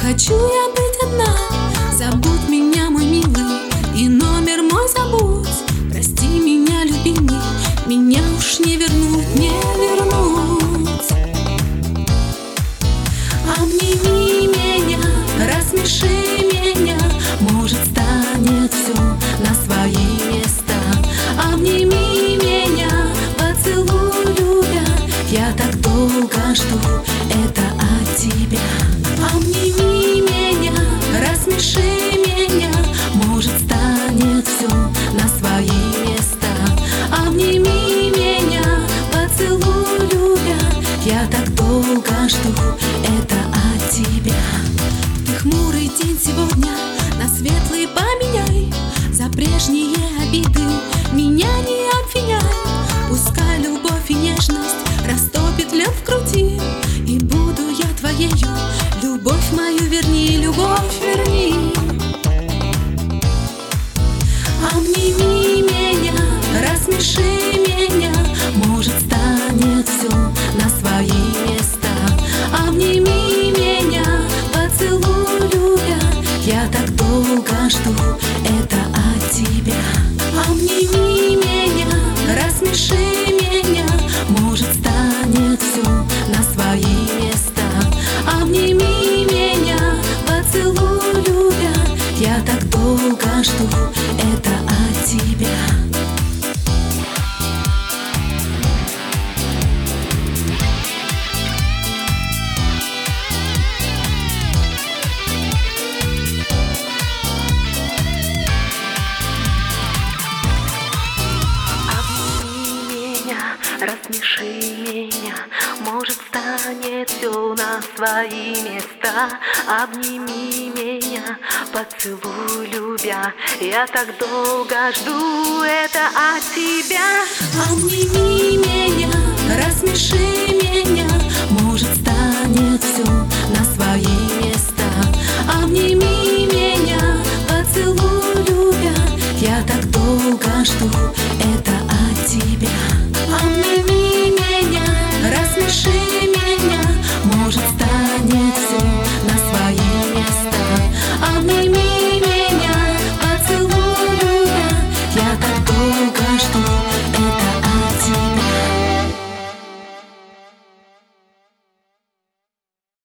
хочу я быть одна. Забудь меня, мой милый, и номер мой забудь. Прости меня, любимый, меня уж не вернуть, не вернуть. Обними меня, рассмеши меня, может, станет все на свои места. Обними меня, поцелуй, любя, я так долго жду это от тебя. Обними меня, рассмеши меня, может, станет все на свои места. Обними меня, поцелуй, любя, я так долго жду это от тебя. Ты хмурый день сегодня на светлый поменяй, за прежние обиды меня не обвиняй. Пускай любовь и нежность растопит лед в груди, и буду я твоею, любовь мою верни, любовь верни. Обними меня, рассмеши меня, может, станет все на свои места. Обними меня, поцелуй, любя, я так долго жду это от тебя. Обними меня, рассмеши меня, может, станет все на свои места. Обними меня, поцелуй, любя, я так долго жду это от тебя. Рассмеши меня, может, станет все на свои места. Обними меня, поцелуй, любя, я так долго жду это от тебя. Обними меня, рассмеши меня,